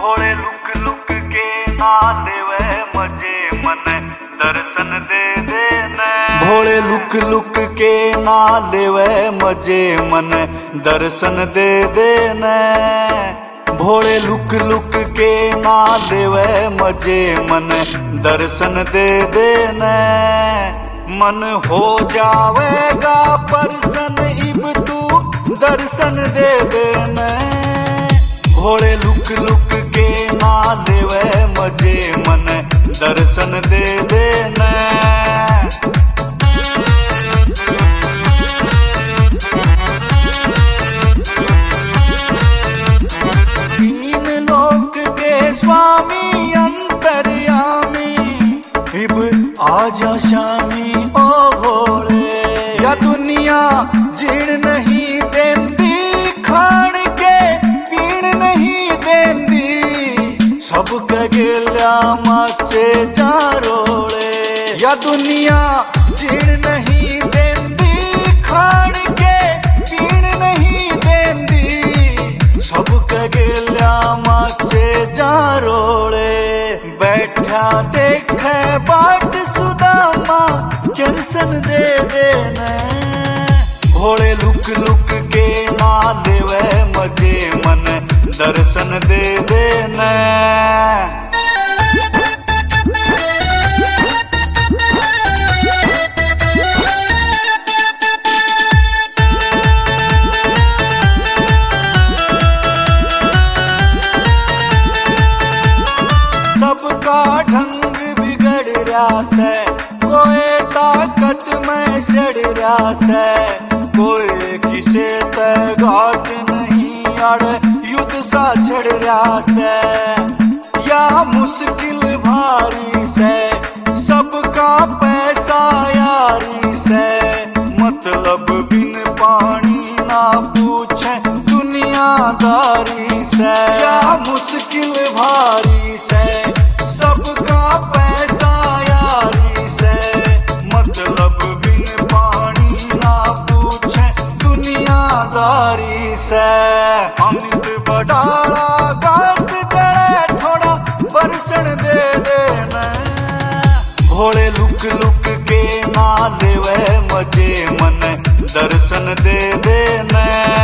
Bhole look look के ना लेवे मजे मन दर्शन दे देने। भोले लुक लुक के ना लेवे मजे मन दर्शन दे देने। भोले लुक लुक के ना लेवे मजे मन दर्शन दे देने। मन हो जावेगा परसन इब तू दर्शन दे देने। भोले लुक लुक के ना लेवे मजे मन दर्शन दे देने। तीन लोक के स्वामी अंतर्यामी इब आजा शामी ओ भोले। या दुनिया जीण नहीं देंदी खाण के पीण नहीं देंदी। सब गेल्या माचे जा रोले। या दुनिया जीण नहीं देंदी खाण के पीण नहीं देंदी। सब गेल्या माचे जा रोले। बैठा देखे बाट सुदामा दर्शन दे देने। भोले लुक लुक के ना लेवे मजे मन दर्शन दे देने। सबका ढंग बिगड़ रहा से कोई ताकत में चढ़ रहा से। कोई किसे ते घाट नहीं अड़ युद्ध सा छड़ रहा से। या मुश्किल भारी से सबका पैसा यारी से। मतलब बिन पानी ना पूछे दुनियादारी से। या मुश्किल भारी से सबका पैसा यारी से। मतलब बिन पानी ना पूछे दुनियादारी से। अमित बड़ाड़ा गात जड़े थोड़ा बरसन दे देने। भोले लुक लुक के ना लेवे मजे मन दर्शन दे देने।